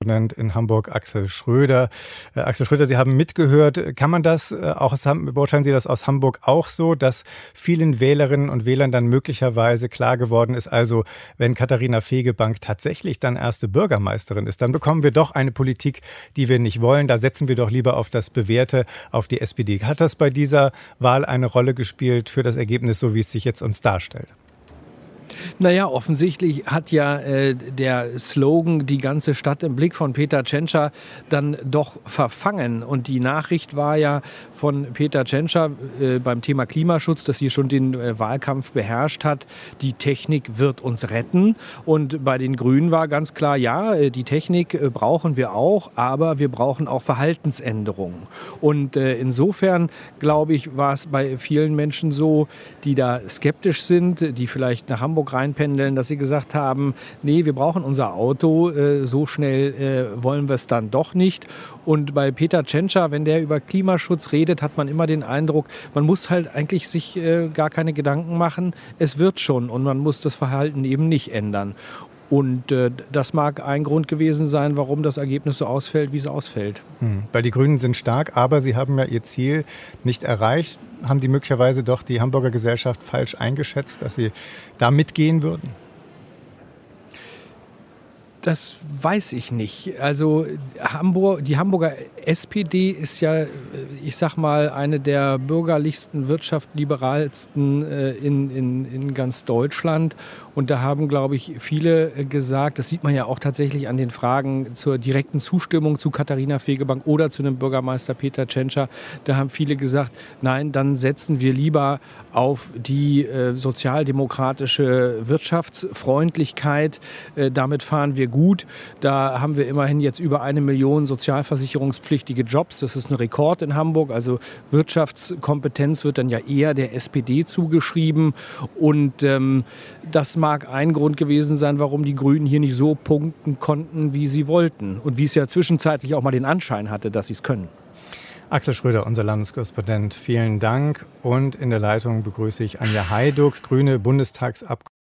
Korrespondent in Hamburg, Axel Schröder. Axel Schröder, Sie haben mitgehört. Kann man das auch beurteilen Sie das aus Hamburg auch so, dass vielen Wählerinnen und Wählern dann möglicherweise klar geworden ist, also wenn Katharina Fegebank tatsächlich dann erste Bürgermeisterin ist, dann bekommen wir doch eine Politik, die wir nicht wollen. Da setzen wir doch lieber auf das Bewährte, auf die SPD. Hat das bei dieser Wahl eine Rolle gespielt für das Ergebnis, so wie es sich jetzt uns darstellt? Naja, offensichtlich hat ja der Slogan "Die ganze Stadt im Blick" von Peter Tschentscher dann doch verfangen. Und die Nachricht war ja von Peter Tschentscher beim Thema Klimaschutz, dass sie schon den Wahlkampf beherrscht hat: Die Technik wird uns retten. Und bei den Grünen war ganz klar, ja, die Technik brauchen wir auch, aber wir brauchen auch Verhaltensänderungen. Und insofern, glaube ich, war es bei vielen Menschen so, die da skeptisch sind, die vielleicht nach Hamburg reinpendeln, dass sie gesagt haben, nee, wir brauchen unser Auto, so schnell wollen wir es dann doch nicht. Und bei Peter Tschentscher, wenn der über Klimaschutz redet, hat man immer den Eindruck, man muss halt eigentlich sich gar keine Gedanken machen, es wird schon und man muss das Verhalten eben nicht ändern. Und das mag ein Grund gewesen sein, warum das Ergebnis so ausfällt, wie es ausfällt. Weil die Grünen sind stark, aber sie haben ja ihr Ziel nicht erreicht. Haben die möglicherweise doch die Hamburger Gesellschaft falsch eingeschätzt, dass sie da mitgehen würden? Das weiß ich nicht. Also die Hamburger SPD ist ja, ich sag mal, eine der bürgerlichsten, wirtschaftsliberalsten in ganz Deutschland. Und da haben, glaube ich, viele gesagt, das sieht man ja auch tatsächlich an den Fragen zur direkten Zustimmung zu Katharina Fegebank oder zu dem Bürgermeister Peter Tschentscher. Da haben viele gesagt, nein, dann setzen wir lieber auf die sozialdemokratische Wirtschaftsfreundlichkeit. Damit fahren wir gut. Da haben wir immerhin jetzt über 1 Million sozialversicherungspflichtige Jobs. Das ist ein Rekord in Hamburg. Also Wirtschaftskompetenz wird dann ja eher der SPD zugeschrieben. Und das mag ein Grund gewesen sein, warum die Grünen hier nicht so punkten konnten, wie sie wollten. Und wie es ja zwischenzeitlich auch mal den Anschein hatte, dass sie es können. Axel Schröder, unser Landeskorrespondent, vielen Dank. Und in der Leitung begrüße ich Anja Hajduk, grüne Bundestagsabgeordnete.